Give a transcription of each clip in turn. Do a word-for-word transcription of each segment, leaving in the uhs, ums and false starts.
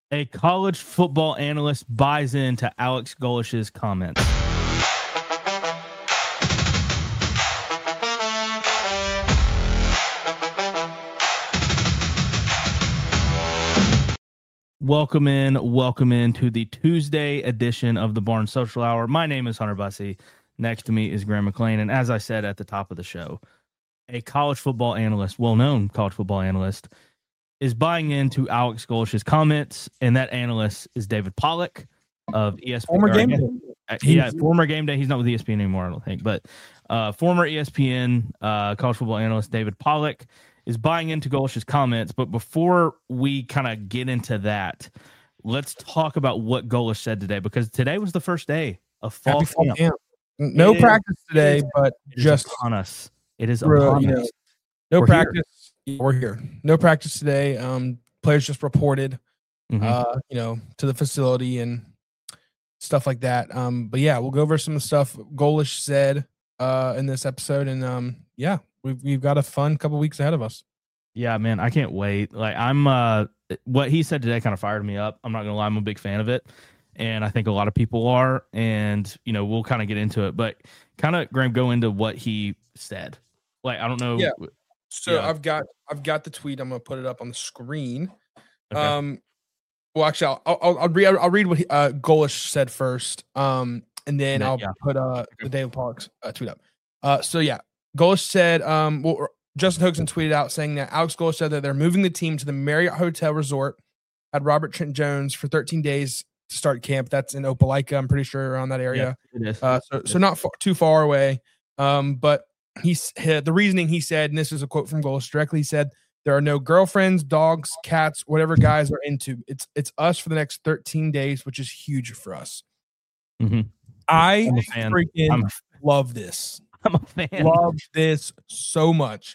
A college football analyst buys into Alex Golish's comments. Welcome in, welcome in to the Tuesday edition of the Barnes Social Hour. My name is Hunter Bussey. Next to me is Graham McLean. And as I said at the top of the show, a college football analyst, well-known college football analyst, is buying into Alex Golish's comments, and that analyst is David Pollack of E S P N. Former Game Day. Yeah, former Game Day. He's not with E S P N anymore, I don't think. But uh, former E S P N uh, college football analyst David Pollack is buying into Golish's comments. But before we kind of get into that, let's talk about what Golish said today, because today was the first day of fall, fall camp. camp. No It practice is, today, it is, but it just upon us. It is Bro, upon you know, us. no We're practice. Here. We're here. No practice today. Um, players just reported, Mm-hmm. uh, you know, to the facility and stuff like that. Um, but yeah, we'll go over some of the stuff Golish said uh in this episode, and um, yeah, we've we've got a fun couple weeks ahead of us. Yeah, man, I can't wait. Like, I'm, uh, what he said today kind of fired me up. I'm not gonna lie, I'm a big fan of it, and I think a lot of people are. And you know, we'll kind of get into it, but kind of, Graham, go into what he said. Like, I don't know. Yeah. So Yeah. I've got I've got the tweet. I'm gonna put it up on the screen. Okay. Um, well, actually, I'll I'll, I'll read I'll read what he, uh, Golish said first. Um, and then Yeah, I'll yeah. put uh the David Pollack's uh, tweet up. Uh, so yeah, Golish said um well Justin Hoaxson tweeted out saying that Alex Golish said that they're moving the team to the Marriott Hotel Resort at Robert Trent Jones for thirteen days to start camp. That's in Opelika, I'm pretty sure, around that area. Yeah, it is. Uh, so so not far, too far away. Um, but he's the reasoning he said, and this is a quote from Golish directly. He said, "There are no girlfriends, dogs, cats, whatever guys are into. It's it's us for the next thirteen days, which is huge for us." Mm-hmm. I I'm a fan. freaking I'm a, love this. I'm a fan. Love this so much.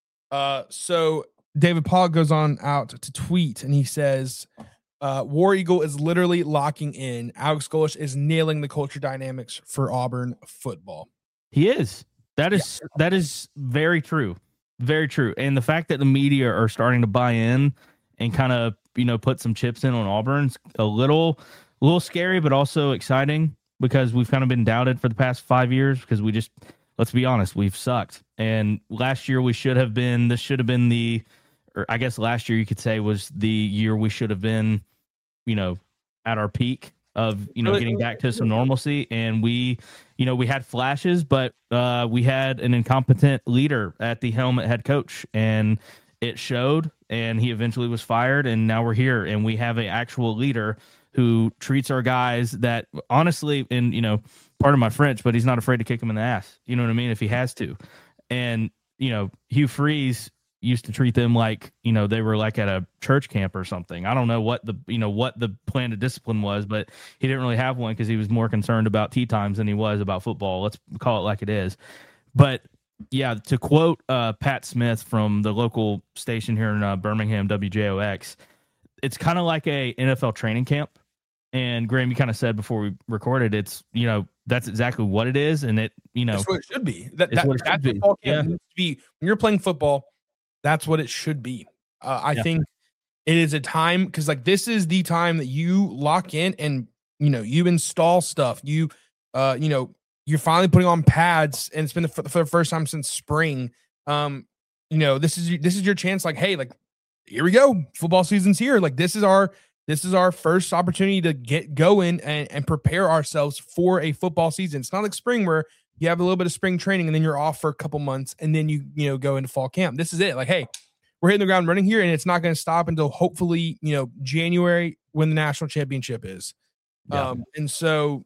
Uh, so David Pollack goes on out to tweet, and he says, uh, "War Eagle is literally locking in. Alex Golish is nailing the culture dynamics for Auburn football." He is. That is yeah. that is very true. Very true. And the fact that the media are starting to buy in and kind of, you know, put some chips in on Auburn's a little, a little scary, but also exciting, because we've kind of been doubted for the past five years because we just, let's be honest, we've sucked. And last year we should have been, this should have been the, or I guess last year you could say was the year we should have been, you know, at our peak of, you know, getting back to some normalcy. And we, you know, we had flashes, but uh, we had an incompetent leader at the helm at head coach, and it showed, and he eventually was fired. And now we're here, and we have an actual leader who treats our guys that honestly, and, you know, pardon my French, but he's not afraid to kick him in the ass. You know what I mean? If he has to. And, you know, Hugh Freeze used to treat them like, you know, they were like at a church camp or something. I don't know what the, you know, what the plan of discipline was, but he didn't really have one because he was more concerned about tea times than he was about football. Let's call it like it is. But yeah, to quote uh, Pat Smith from the local station here in uh, Birmingham, W J O X, it's kind of like a N F L training camp. And Graham, you kind of said before we recorded, it's, you know, that's exactly what it is. And it, you know, that's what it should be. That, it's that, what it that's should be. football camp Yeah. needs to be. When you're playing football, that's what it should be. Uh, I Yeah. think it is a time, because like this is the time that you lock in and, you know, you install stuff. You, uh, you know, you're finally putting on pads, and it's been the, for the first time since spring. Um, you know, this is this is your chance. Like, hey, like here we go. Football season's here. Like this is our this is our first opportunity to get going and, and prepare ourselves for a football season. It's not like spring where you have a little bit of spring training and then you're off for a couple months and then you, you know, go into fall camp. This is it. Like, hey, we're hitting the ground running here, and it's not going to stop until hopefully, you know, January, when the national championship is. Yeah. Um, and so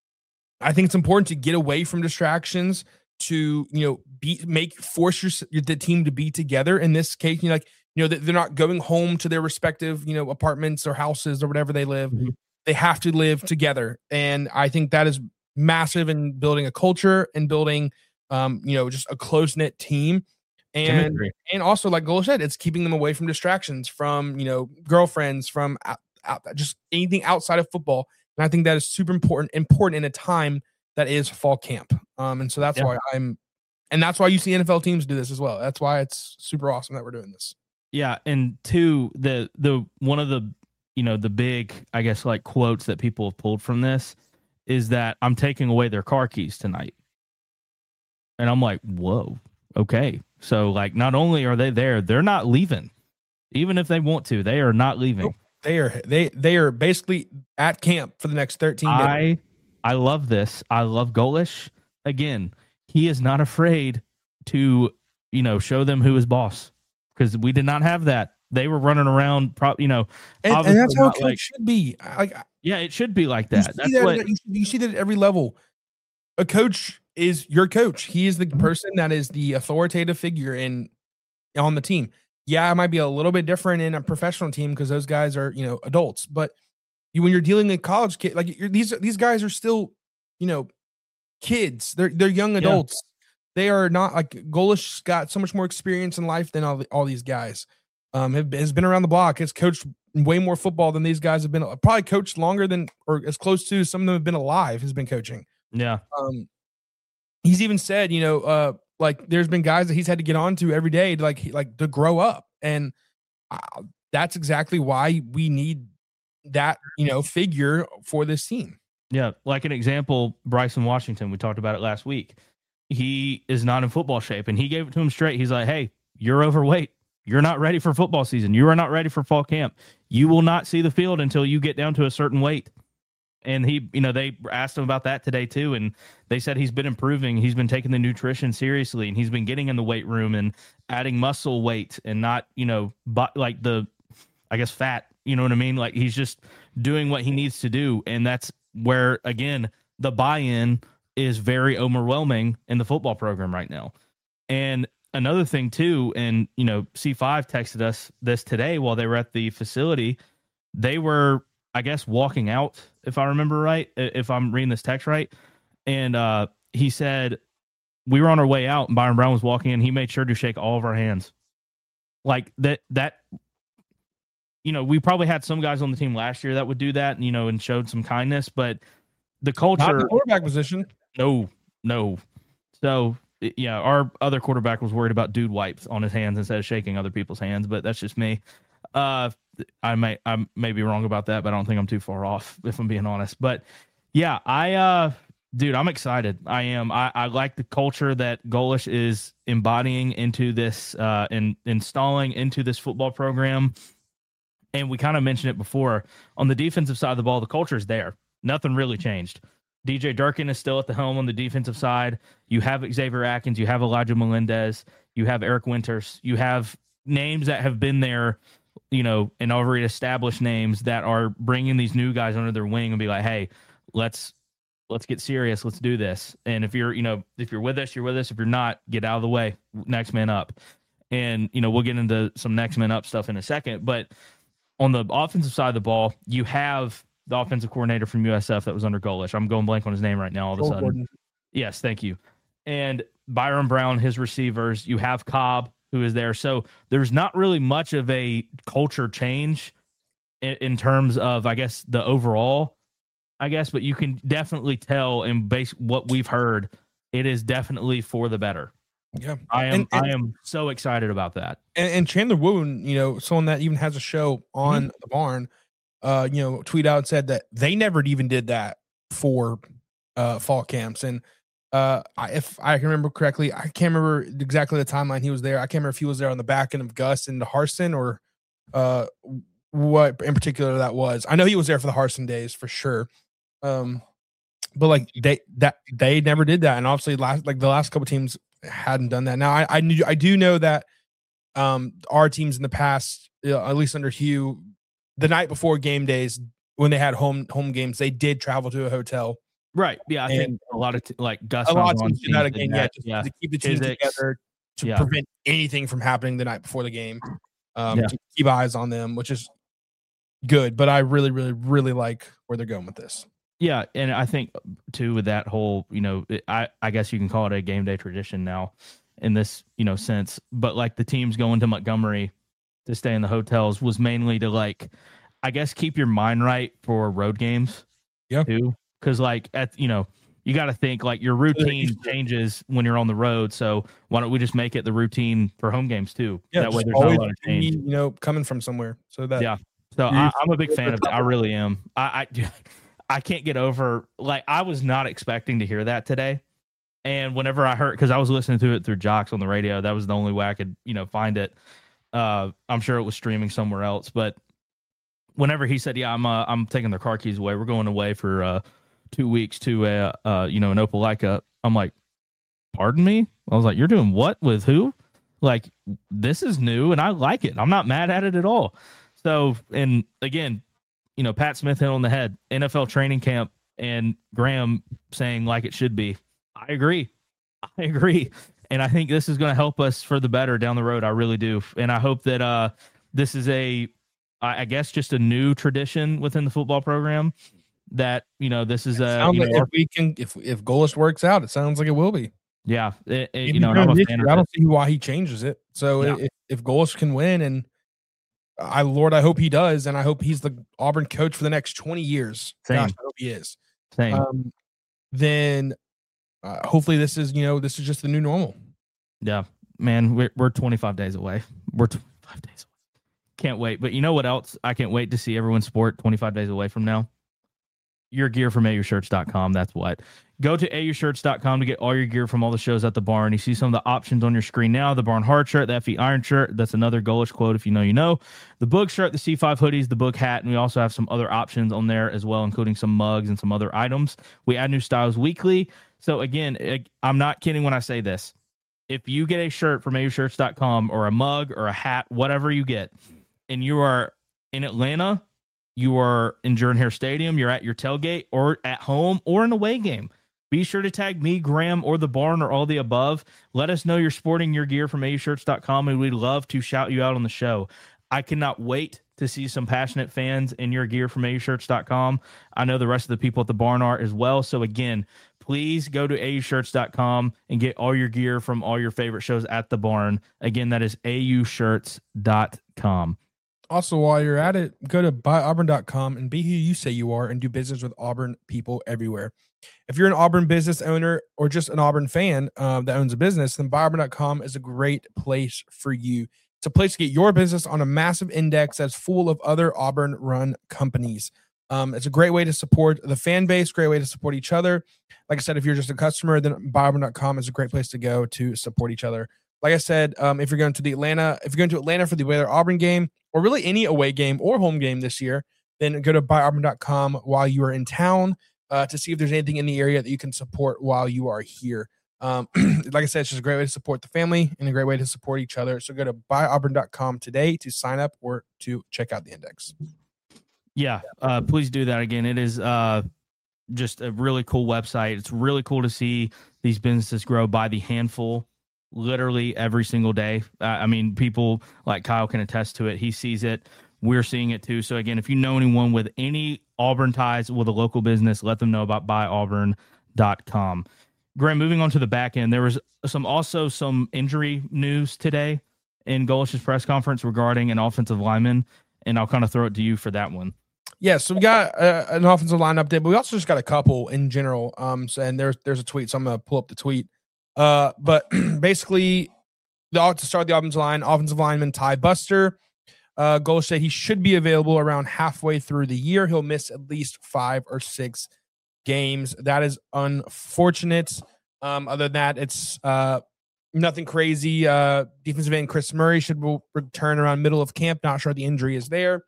I think it's important to get away from distractions, to, you know, be, make, force your, the team to be together. In this case, you know, like, you know, they're not going home to their respective, you know, apartments or houses or whatever they live. Mm-hmm. They have to live together. And I think that is massive in building a culture and building, um, you know, just a close-knit team. And and also, like Golish said, it's keeping them away from distractions, from, you know, girlfriends, from out, out, just anything outside of football. And I think that is super important, important in a time that is fall camp. Um, and so that's yeah. why I'm, and that's why you see N F L teams do this as well. That's why it's super awesome that we're doing this. Yeah, and two, the the one of the you know, the big, I guess, like quotes that people have pulled from this is that I'm taking away their car keys tonight. And I'm like, whoa, okay. So, like, not only are they there, they're not leaving. Even if they want to, they are not leaving. Nope. They are they they are basically at camp for the next thirteen days. I I love this. I love Golesh. Again, he is not afraid to, you know, show them who is boss, because we did not have that. They were running around, pro- you know, and, and that's how it like, should be. Like, yeah, it should be like that. That's that, what you, you see that at every level. A coach is your coach. He is the person that is the authoritative figure in on the team. Yeah, it might be a little bit different in a professional team because those guys are, you know, adults. But you, when you're dealing with college kids, like you're, these these guys are still, you know, kids. They're they're young adults. Yeah. They are not like Golesh's got so much more experience in life than all the, all these guys. Um, have, has been around the block. Has coached way more football than these guys have been. Probably coached longer than or as close to some of them have been alive. Has been coaching. Yeah. Um, he's even said, you know, uh, like there's been guys that he's had to get on to every day to like like to grow up, and uh, that's exactly why we need that, you know, figure for this team. Yeah, like an example, Bryson Washington. We talked about it last week. He is not in football shape, and he gave it to him straight. He's like, "Hey, you're overweight. You're not ready for football season. You are not ready for fall camp. You will not see the field until you get down to a certain weight." And he, you know, they asked him about that today too, and they said he's been improving. He's been taking the nutrition seriously, and he's been getting in the weight room and adding muscle weight and not, you know, but like the, I guess, fat. You know what I mean? Like he's just doing what he needs to do, and that's where again the buy-in is very overwhelming in the football program right now. And another thing too, and you know, C five texted us this today while they were at the facility. They were, I guess, walking out, if I remember right, if I'm reading this text right. And uh, he said, we were on our way out and Byron Brown was walking in. He made sure to shake all of our hands. Like that, that, you know, we probably had some guys on the team last year that would do that, you know, and showed some kindness, but the culture. Not the quarterback position. No, no. So, yeah, our other quarterback was worried about dude wipes on his hands instead of shaking other people's hands, but that's just me. Uh, I may I may be wrong about that, but I don't think I'm too far off, if I'm being honest. But yeah, I uh dude, I'm excited. I am. I, I like the culture that Golesh is embodying into this uh and installing into this football program. And we kind of mentioned it before. On the defensive side of the ball, the culture is there. Nothing really changed. D J Durkin is still at the helm on the defensive side. You have Xavier Atkins, you have Elijah Melendez, you have Eric Winters, you have names that have been there, you know, and already established names that are bringing these new guys under their wing and be like, hey, let's let's get serious. Let's do this. And if you're, you know, if you're with us, you're with us. If you're not, get out of the way. Next man up. And, you know, we'll get into some next man up stuff in a second. But on the offensive side of the ball, you have the offensive coordinator from U S F that was under Golesh. I'm going blank on his name right now all of a sudden. Gordon. Yes, thank you. And Byron Brown, his receivers. You have Cobb, who is there. So there's not really much of a culture change in, in terms of, I guess, the overall, I guess, but you can definitely tell in base what we've heard, it is definitely for the better. Yeah, I am. And, and, I am so excited about that. And, and Chandler Wooten, you know, someone that even has a show on mm-hmm. the Barn, uh, you know, tweet out and said that they never even did that for uh, fall camps. And uh, I, if I can remember correctly, I can't remember exactly the timeline he was there. I can't remember if he was there on the back end of Gus and the Harsin or uh, what in particular that was. I know he was there for the Harsin days for sure. Um, but like they that they never did that, and obviously last like the last couple teams hadn't done that. Now I I knew I do know that um our teams in the past, you know, at least under Hugh, the night before game days when they had home home games, they did travel to a hotel. Right. Yeah, I and think a lot of t- like Gus. A lot of teams do that again. That, yeah, just yeah, to keep the teams Physics. together to yeah. prevent anything from happening the night before the game. Um, yeah. To keep eyes on them, which is good. But I really, really, really like where they're going with this. Yeah, and I think too with that whole, you know, I, I guess you can call it a game day tradition now in this, you know, sense. But like the teams going to Montgomery to stay in the hotels was mainly to like, I guess, keep your mind right for road games. Yeah. Too. Because like at, you know, you got to think like your routine changes when you're on the road. So why don't we just make it the routine for home games too? Yeah, that way there's always not a lot of change. You know, coming from somewhere. So that yeah. So I, I'm a big fan of it. I really am. I, I I can't get over, like, I was not expecting to hear that today. And whenever I heard, because I was listening to it through Jocks on the radio, that was the only way I could, you know, find it. Uh, I'm sure it was streaming somewhere else. But whenever he said, "Yeah, I'm uh, I'm taking their car keys away. We're going away for uh, two weeks to uh, uh you know an Opelika," I'm like, "Pardon me?" I was like, "You're doing what with who?" Like, this is new, and I like it. I'm not mad at it at all. So, and again, you know, Pat Smith hit on the head. N F L training camp and Graham saying like it should be. I agree. I agree. And I think this is going to help us for the better down the road. I really do. And I hope that uh, this is a, I guess, just a new tradition within the football program that, you know, this is a, sounds you like know, if we can, if, if Golish works out, it sounds like it will be. yeah. It, it, Maybe you know, and I'm a this fan year, of I it. don't see why he changes it. So Yeah. if, if Golish can win, and I, Lord, I hope he does. And I hope he's the Auburn coach for the next twenty years. Same. Gosh, I hope he is. Same. Um, then uh, hopefully this is, you know, this is just the new normal. Yeah, man, we're we're twenty-five days away. We're twenty-five days away. Can't wait. But you know what else? I can't wait to see everyone sport twenty-five days away from now. Your gear from A U shirts dot com. That's what. Go to A U shirts dot com to get all your gear from all the shows at the barn. You see some of the options on your screen now. The Barn Hard shirt, the F E Iron shirt. That's another Golish quote if you know you know. The Boog shirt, the C five hoodies, the Boog hat, and we also have some other options on there as well, including some mugs and some other items. We add new styles weekly. So again, it, I'm not kidding when I say this. If you get a shirt from A U shirts dot com or a mug or a hat, whatever you get, and you are in Atlanta, you are in Jordan Hare Stadium, you're at your tailgate or at home or an away game, be sure to tag me, Graham, or the barn or all the above. Let us know you're sporting your gear from A U shirts dot com, and we'd love to shout you out on the show. I cannot wait to see some passionate fans in your gear from A U shirts dot com. I know the rest of the people at the barn are as well. So again, please go to A U shirts dot com and get all your gear from all your favorite shows at the barn. Again, that is A U shirts dot com. Also, while you're at it, go to buy auburn dot com and be who you say you are and do business with Auburn people everywhere. If you're an Auburn business owner or just an Auburn fan uh, that owns a business, then buy auburn dot com is a great place for you. It's a place to get your business on a massive index that's full of other Auburn-run companies. Um, it's a great way to support the fan base, great way to support each other. Like I said, if you're just a customer, then buy auburn dot com is a great place to go to support each other. Like I said, um, if you're going to the Atlanta, if you're going to Atlanta for the Baylor Auburn game, or really any away game or home game this year, then go to buy auburn dot com while you are in town uh, to see if there's anything in the area that you can support while you are here. Um, like I said, it's just a great way to support the family and a great way to support each other. So go to buy auburn dot com today to sign up or to check out the index. Yeah, uh, please do that again. It is uh, just a really cool website. It's really cool to see these businesses grow by the handful, literally every single day. Uh, I mean, people like Kyle can attest to it. He sees it. We're seeing it too. So again, if you know anyone with any Auburn ties with a local business, let them know about buy auburn dot com. Graham, moving on to the back end, there was some also some injury news today in Golish's press conference regarding an offensive lineman, and I'll kind of throw it to you for that one. Yeah, so we got uh, an offensive line update, but we also just got a couple in general. Um, so, and there's there's a tweet, so I'm gonna pull up the tweet. Uh, but basically, the to start the offensive line, offensive lineman Ty Buster. Uh, Golish said he should be available around halfway through the year. He'll miss at least five or six games. That is unfortunate. Um, other than that, it's uh nothing crazy. Uh, defensive end Chris Murray should return around middle of camp. Not sure the injury is there.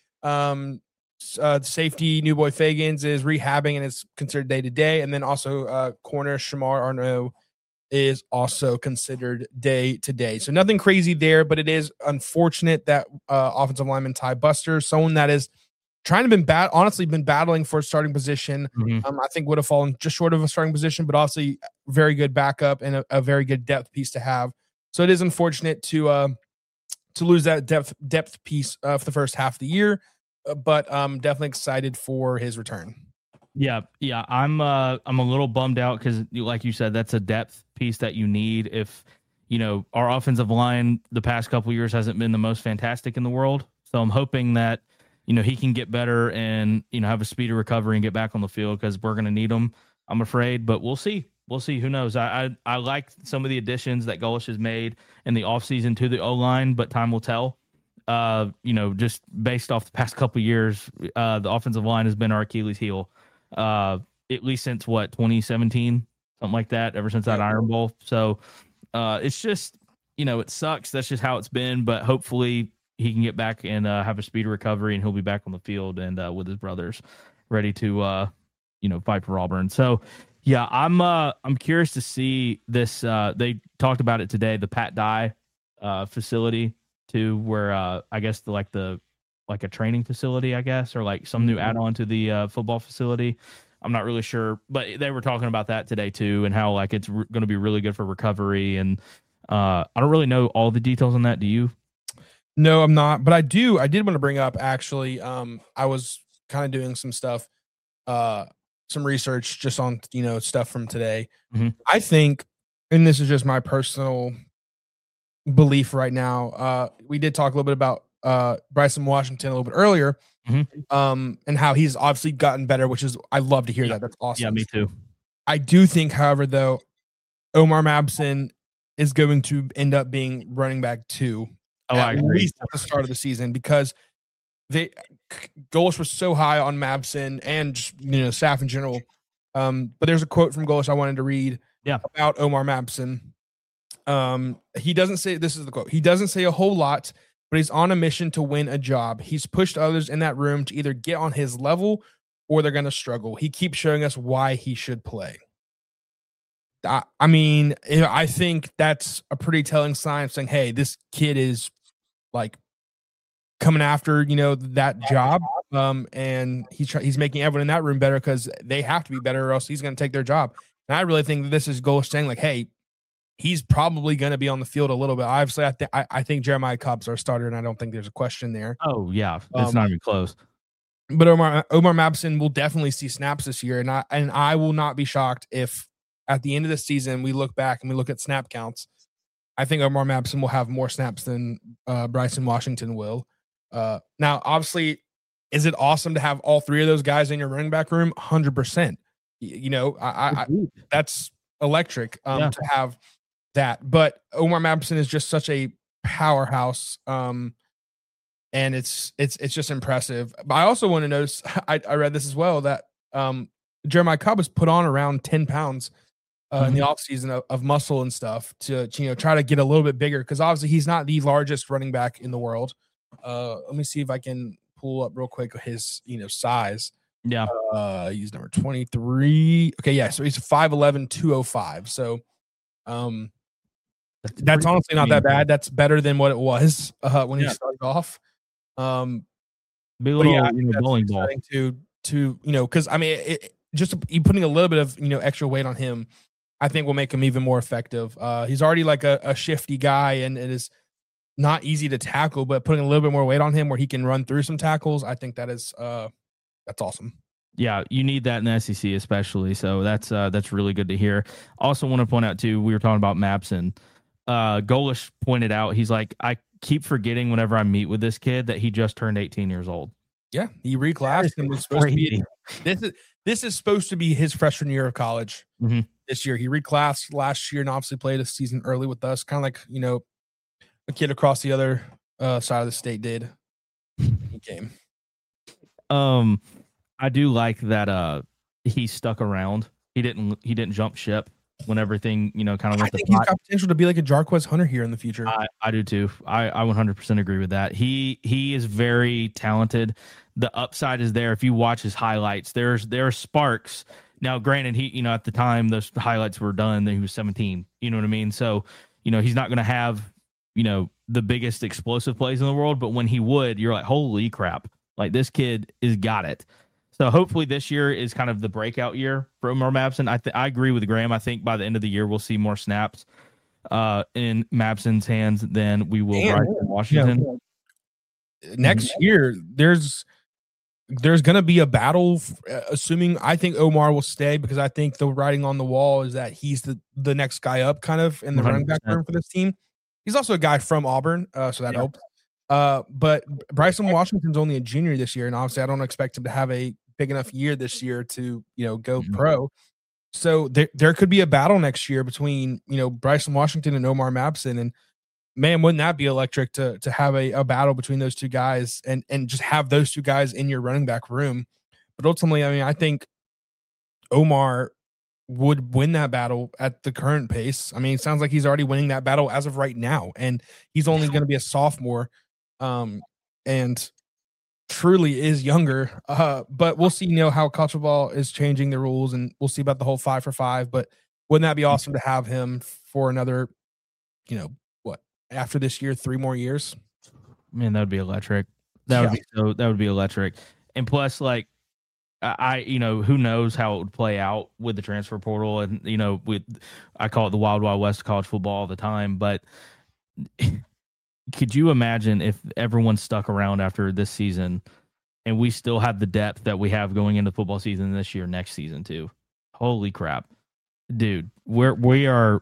Um, uh, safety New Boy Fagans is rehabbing and is considered day to day, and then also uh, corner Shamar Arno is also considered day to day. So nothing crazy there, but it is unfortunate that uh, offensive lineman Ty Buster, someone that is trying to been bad, honestly been battling for a starting position. Mm-hmm. Um, I think would have fallen just short of a starting position, but also very good backup and a, a very good depth piece to have. So it is unfortunate to uh, to lose that depth depth piece uh, for the first half of the year, uh, but I'm definitely excited for his return. Yeah, yeah, I'm uh, I'm a little bummed out because, like you said, that's a depth piece that you need. If you know our offensive line the past couple of years hasn't been the most fantastic in the world, so I'm hoping that you know he can get better and you know have a speedy recovery and get back on the field because we're going to need him. I'm afraid, but we'll see. We'll see. Who knows? I I, I like some of the additions that Golish has made in the offseason to the O line, but time will tell. uh, you know, just based off the past couple of years, uh, the offensive line has been our Achilles heel, uh, at least since what twenty seventeen, something like that. Ever since that Yeah. Iron Bowl, so uh, it's just you know it sucks. That's just how it's been. But hopefully he can get back and uh, have a speedy recovery, and he'll be back on the field and uh, with his brothers, ready to uh, you know fight for Auburn. So. Yeah, I'm uh I'm curious to see this. Uh, they talked about it today, the Pat Dye uh, facility too, where uh, I guess the, like the like a training facility, I guess, or like some new add-on to the uh, football facility. I'm not really sure, but they were talking about that today too, and how like it's re- going to be really good for recovery. And uh, I don't really know all the details on that. Do you? No, I'm not, but I do. I did want to bring up actually. Um, I was kind of doing some stuff. Uh. some research just on, you know, stuff from today. Mm-hmm. I think, and this is just my personal belief right now. Uh, we did talk a little bit about uh, Bryson Washington a little bit earlier, mm-hmm. um, and how he's obviously gotten better, which is, I love to hear yeah. that. That's awesome. Yeah, me too. I do think, however, though, Omar Mabson is going to end up being running back two, oh, at I agree. least at the start of the season, because they Golesh was so high on Mabson and just, you know, staff in general. Um, but there's a quote from Golesh I wanted to read yeah. about Omar Mabson. Um, he doesn't say, this is the quote, he doesn't say a whole lot, but he's on a mission to win a job. He's pushed others in that room to either get on his level or they're going to struggle. He keeps showing us why he should play. I, I mean, I think that's a pretty telling sign of saying, hey, this kid is like coming after, you know, that job. Um, and he's try- he's making everyone in that room better because they have to be better or else he's going to take their job. And I really think that this is Golesh saying like, hey, he's probably going to be on the field a little bit. Obviously, I think I, I think Jeremiah Cobb's our starter, and I don't think there's a question there. Oh yeah, it's um, not even close. But Omar Omar Mabson will definitely see snaps this year, and I and I will not be shocked if at the end of the season we look back and we look at snap counts. I think Omar Mabson will have more snaps than uh, Bryson Washington will. Uh, now, obviously, is it awesome to have all three of those guys in your running back room? one hundred percent. You know, I, I, that's electric um, yeah. to have that. But Omar Mabson is just such a powerhouse, um, and it's it's it's just impressive. But I also want to notice, I, I read this as well, that um, Jeremiah Cobb has put on around ten pounds uh, mm-hmm. in the offseason of, of muscle and stuff to, to, you know, try to get a little bit bigger because obviously he's not the largest running back in the world. Uh, let me see if I can pull up real quick his, you know, size. Yeah. Uh, he's number twenty-three. Okay. Yeah. So he's five eleven, two oh five. So, um, that's, that's honestly not that bad. That's better than what it was uh, when yeah. he started off. Um, Be a little, yeah, you know, bowling ball to, to, you know, cause I mean, it, it, just you putting a little bit of, you know, extra weight on him, I think will make him even more effective. Uh, he's already like a, a shifty guy and it is not easy to tackle, but putting a little bit more weight on him where he can run through some tackles, I think that is uh that's awesome. Yeah, you need that in the S E C especially. So that's uh that's really good to hear. Also want to point out too, we were talking about Mabson. Uh Golesh pointed out, he's like, I keep forgetting whenever I meet with this kid that he just turned eighteen years old. Yeah, he reclassed and was supposed to be this is this is supposed to be his freshman year of college. Mm-hmm. This year he reclassed last year and obviously played a season early with us, kind of like, you know, a kid across the other uh, side of the state did. He came. Um, I do like that. Uh, he stuck around. He didn't. He didn't jump ship when everything, you know, kind of. I think he's got potential to be like a Jarquez Hunter here in the future. I, I do too. I, I one hundred percent agree with that. He he is very talented. The upside is there. If you watch his highlights, there's there are sparks. Now, granted, he you know at the time those highlights were done, he was seventeen. You know what I mean? So you know he's not going to have, you know, the biggest explosive plays in the world, but when he would, you're like, holy crap, like this kid is got it. So hopefully this year is kind of the breakout year for Omar Mabson. I th- I agree with Graham. I think by the end of the year, we'll see more snaps uh, in Mabson's hands than we will Damn, Bryson Washington. Yeah. Next mm-hmm. year, there's there's going to be a battle, uh, assuming I think Omar will stay because I think the writing on the wall is that he's the, the next guy up kind of in the one hundred percent running back room for this team. He's also a guy from Auburn, uh, so that yeah. helps. Uh, but Bryson Washington's only a junior this year, and obviously I don't expect him to have a big enough year this year to, you know, go mm-hmm. pro. So there there could be a battle next year between, you know, Bryson Washington and Omar Mabson. And man, wouldn't that be electric to to have a, a battle between those two guys and and just have those two guys in your running back room? But ultimately, I mean, I think Omar would win that battle at the current pace. I mean, it sounds like he's already winning that battle as of right now, and he's only going to be a sophomore, um, and truly is younger. Uh, but we'll see, you know, how college football is changing the rules, and we'll see about the whole five for five. But wouldn't that be awesome to have him for another, you know, what after this year, three more years? Man, that would be electric. That Yeah. would be so. That would be electric. And plus, like, I, you know, who knows how it would play out with the transfer portal, and you know, with I call it the wild, wild west of college football all the time. But could you imagine if everyone stuck around after this season, and we still have the depth that we have going into football season this year, next season too? Holy crap, dude! We're we are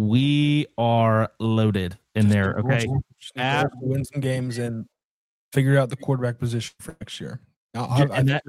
we are loaded in there. Okay, Just need to win some games and figure out the quarterback position for next year. Now, I, I and that,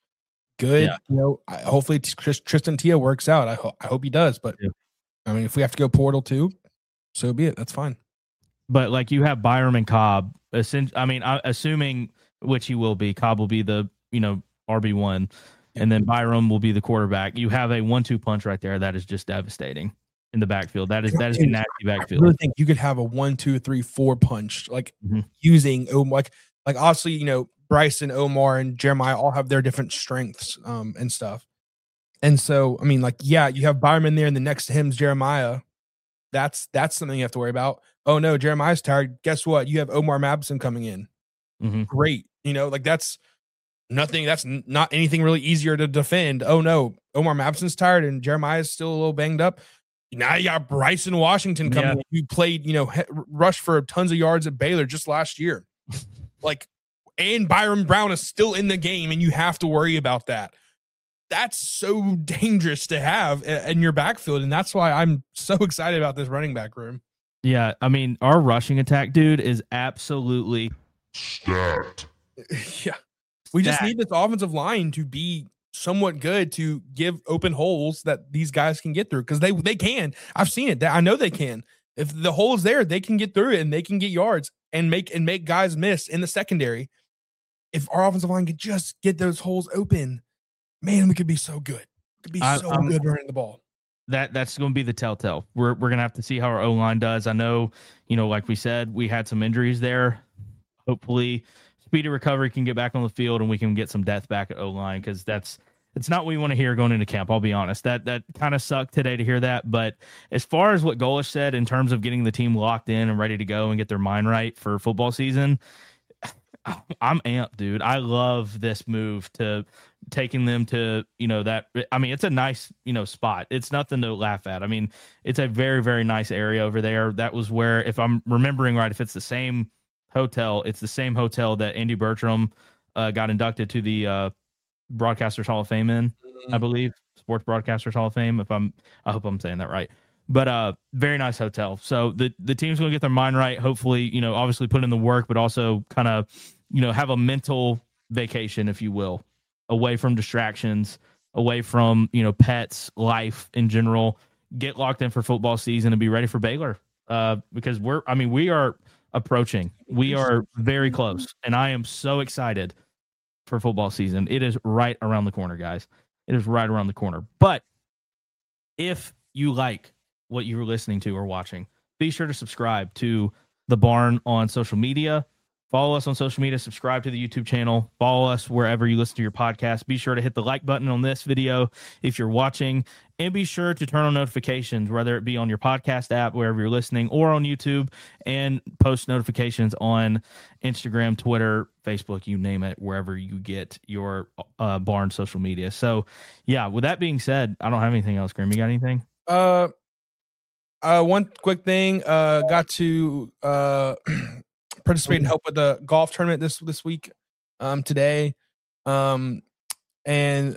good. Yeah. You know, I, hopefully Chris, Tristan Tia works out. I hope I hope he does. But Yeah. I mean, if we have to go portal too, so be it. That's fine. But like you have Byram and Cobb. I mean, I, assuming which he will be, Cobb will be the you know R B one, and then Byram will be the quarterback. You have a one two punch right there that is just devastating in the backfield. That is that is a nasty backfield. I really think you could have a one two three four punch like mm-hmm. using like like obviously you know. Bryson, Omar, and Jeremiah all have their different strengths um, and stuff. And so, I mean, like, yeah, you have Byram in there, and the next to him is Jeremiah. That's that's something you have to worry about. Oh, no, Jeremiah's tired. Guess what? You have Omar Mabson coming in. Mm-hmm. Great. You know, like that's nothing. That's n- not anything really easier to defend. Oh, no, Omar Mabson's tired, and Jeremiah's still a little banged up. Now you got Bryson Washington coming yeah. in, who played, you know, he- rushed for tons of yards at Baylor just last year. Like, and Byron Brown is still in the game, and you have to worry about that. That's so dangerous to have in your backfield, and that's why I'm so excited about this running back room. Yeah, I mean, our rushing attack, dude, is absolutely stacked. Yeah, we just need this offensive line to be somewhat good to give open holes that these guys can get through, because they they can. I've seen it. I know they can. If the hole is there, they can get through it, and they can get yards and make and make guys miss in the secondary. If our offensive line could just get those holes open, man, we could be so good. We could be I, so I'm, good running the ball. That that's going to be the telltale. We're we're going to have to see how our O-line does. I know, you know, like we said, we had some injuries there. Hopefully, speedy recovery can get back on the field, and we can get some depth back at O-line, because that's it's not what we want to hear going into camp. I'll be honest. That that kind of sucked today to hear that. But as far as what Golish said in terms of getting the team locked in and ready to go and get their mind right for football season, I'm amped, dude. I love this move to taking them to, you know, that, I mean, it's a nice, you know, spot. It's nothing to laugh at. I mean, it's a very, very nice area over there. That was where, if I'm remembering right, if it's the same hotel, it's the same hotel that Andy Bertram uh, got inducted to the uh, Broadcasters Hall of Fame in, mm-hmm. I believe, Sports Broadcasters Hall of Fame. If I'm, I hope I'm saying that right. But uh, very nice hotel. So the the team's going to get their mind right. Hopefully, you know, obviously put in the work, but also kind of, you know, have a mental vacation, if you will, away from distractions, away from, you know, pets, life in general. Get locked in for football season and be ready for Baylor. Uh, because we're, I mean, we are approaching. We are very close, and I am so excited for football season. It is right around the corner, guys. It is right around the corner. But if you like what you were listening to or watching, be sure to subscribe to The Barn on social media. Follow us on social media, subscribe to the YouTube channel, follow us wherever you listen to your podcast. Be sure to hit the like button on this video if you're watching, and be sure to turn on notifications, whether it be on your podcast app, wherever you're listening, or on YouTube, and post notifications on Instagram, Twitter, Facebook, you name it, wherever you get your uh, Barn social media. So, yeah, with that being said, I don't have anything else. Graham, you got anything? Uh, uh, one quick thing, uh, got to uh, participate and help with the golf tournament this this week, um, today, um, and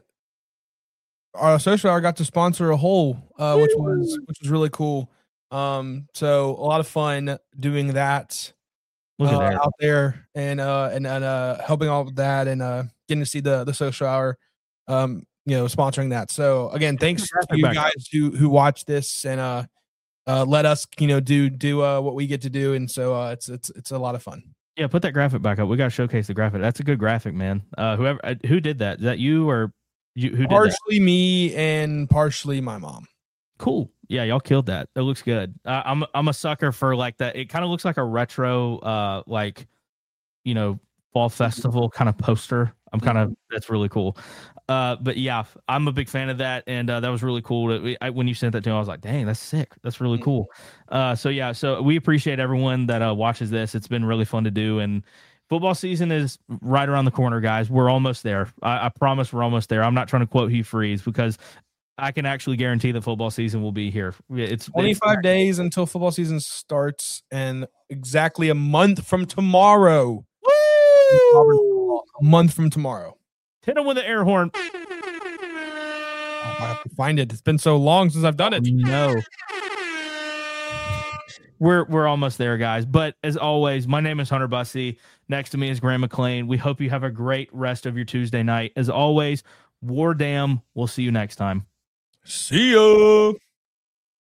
our social hour got to sponsor a hole, uh, which was which was really cool. Um, so a lot of fun doing that, Look at uh, that. out there, and uh, and and uh, helping all with that, and uh, getting to see the the social hour, um, you know, sponsoring that. So again, thanks to you guys who who watch this, and uh. uh, let us, you know, do do uh, what we get to do, and so uh, it's it's it's a lot of fun. Yeah, put that graphic back up. We got to showcase the graphic. That's a good graphic, man. Uh, whoever uh, who did that? Is that you or you? Who did partially that? me and partially my mom. Cool. Yeah, y'all killed that. It looks good. Uh, I'm I'm a sucker for like that. It kind of looks like a retro, uh, like you know, fall festival kind of poster. I'm kind of that's really cool. Uh, but yeah, I'm a big fan of that, and uh, that was really cool. To, I, when you sent that to me, I was like, "Dang, that's sick. That's really cool." Uh, so yeah, so we appreciate everyone that uh, watches this. It's been really fun to do, and football season is right around the corner, guys. We're almost there. I, I promise we're almost there. I'm not trying to quote Hugh Freeze because I can actually guarantee the football season will be here. It's twenty-five it's, days until football season starts, and exactly a month from tomorrow. Woo! A month from tomorrow. Hit him with an air horn. Oh, I have to find it. It's been so long since I've done it. No. We're we're almost there, guys. But as always, my name is Hunter Bussey. Next to me is Graham McLean. We hope you have a great rest of your Tuesday night. As always, War Damn. We'll see you next time. See ya.